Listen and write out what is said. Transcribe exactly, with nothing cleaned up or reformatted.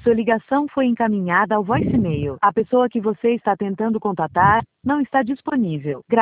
Sua ligação foi encaminhada ao voicemail. A pessoa que você está tentando contatar não está disponível. Gra